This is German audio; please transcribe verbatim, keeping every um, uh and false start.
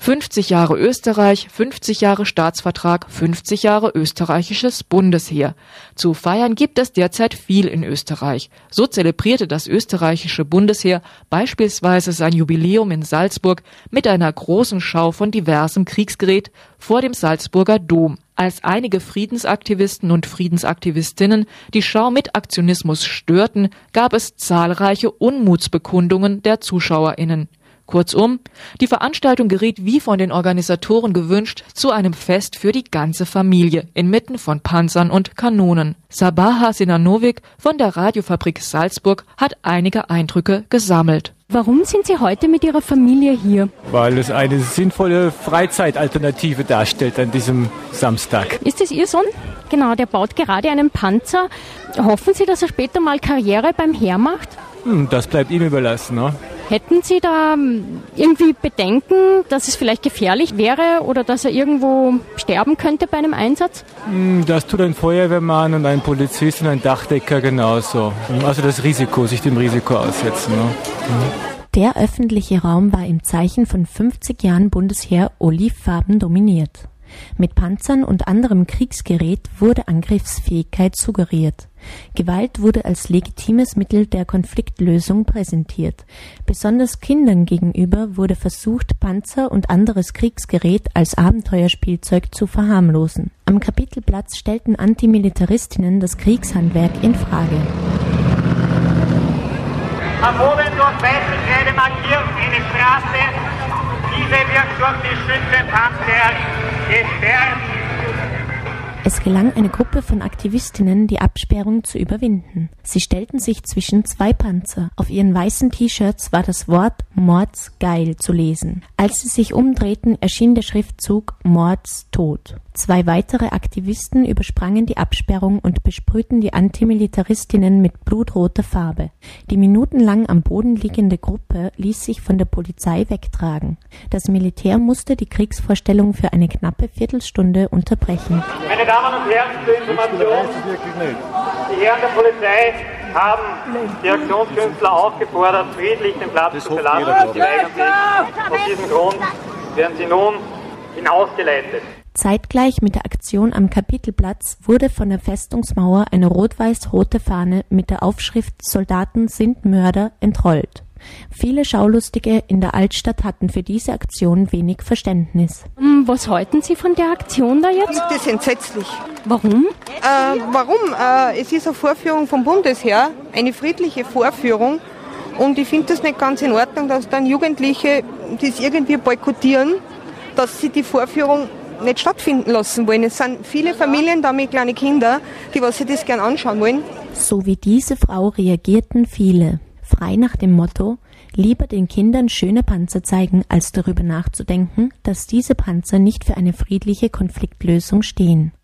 fünfzig Jahre Österreich, fünfzig Jahre Staatsvertrag, fünfzig Jahre österreichisches Bundesheer. Zu feiern gibt es derzeit viel in Österreich. So zelebrierte das österreichische Bundesheer beispielsweise sein Jubiläum in Salzburg mit einer großen Schau von diversem Kriegsgerät vor dem Salzburger Dom. Als einige Friedensaktivisten und Friedensaktivistinnen die Schau mit Aktionismus störten, gab es zahlreiche Unmutsbekundungen der ZuschauerInnen. Kurzum, die Veranstaltung geriet wie von den Organisatoren gewünscht zu einem Fest für die ganze Familie inmitten von Panzern und Kanonen. Sabaha Sinanovic von der Radiofabrik Salzburg hat einige Eindrücke gesammelt. Warum sind Sie heute mit Ihrer Familie hier? Weil es eine sinnvolle Freizeitalternative darstellt an diesem Samstag. Ist es Ihr Sohn? Genau, der baut gerade einen Panzer. Hoffen Sie, dass er später mal Karriere beim Heer macht? Hm, das bleibt ihm überlassen, ne? Hätten Sie da irgendwie Bedenken, dass es vielleicht gefährlich wäre oder dass er irgendwo sterben könnte bei einem Einsatz? Das tut ein Feuerwehrmann und ein Polizist und ein Dachdecker genauso. Also das Risiko, sich dem Risiko aussetzen. Ne? Der öffentliche Raum war im Zeichen von fünfzig Jahren Bundesheer olivfarben dominiert. Mit Panzern und anderem Kriegsgerät wurde Angriffsfähigkeit suggeriert. Gewalt wurde als legitimes Mittel der Konfliktlösung präsentiert. Besonders Kindern gegenüber wurde versucht, Panzer und anderes Kriegsgerät als Abenteuerspielzeug zu verharmlosen. Am Kapitelplatz stellten Antimilitaristinnen das Kriegshandwerk in Frage. Am Boden durch weiße Kreide markiert eine Straße. Diese wird durch die Schützenpanzer gesperrt. Es gelang einer Gruppe von Aktivistinnen, die Absperrung zu überwinden. Sie stellten sich zwischen zwei Panzer. Auf ihren weißen T-Shirts war das Wort Mordsgeil zu lesen. Als sie sich umdrehten, erschien der Schriftzug Mordstod. Zwei weitere Aktivisten übersprangen die Absperrung und besprühten die Antimilitaristinnen mit blutroter Farbe. Die minutenlang am Boden liegende Gruppe ließ sich von der Polizei wegtragen. Das Militär musste die Kriegsvorstellung für eine knappe Viertelstunde unterbrechen. Meine Damen und Herren, zur Information, die Herren der Polizei haben die Aktionskünstler aufgefordert, friedlich den Platz zu verlassen. Sie weigern sich. Aus diesem Grund werden sie nun hinausgeleitet. Zeitgleich mit der Aktion am Kapitelplatz wurde von der Festungsmauer eine rot-weiß-rote Fahne mit der Aufschrift »Soldaten sind Mörder« entrollt. Viele Schaulustige in der Altstadt hatten für diese Aktion wenig Verständnis. Was halten Sie von der Aktion da jetzt? Das ist entsetzlich. Warum? Äh, warum? Äh, es ist eine Vorführung vom Bundesheer, eine friedliche Vorführung. Und ich finde das nicht ganz in Ordnung, dass dann Jugendliche das irgendwie boykottieren, dass sie die Vorführung nicht stattfinden lassen wollen. Es sind viele Familien da mit kleinen Kindern, die was sich das gern anschauen wollen. So wie diese Frau reagierten viele. Frei nach dem Motto, lieber den Kindern schöne Panzer zeigen, als darüber nachzudenken, dass diese Panzer nicht für eine friedliche Konfliktlösung stehen.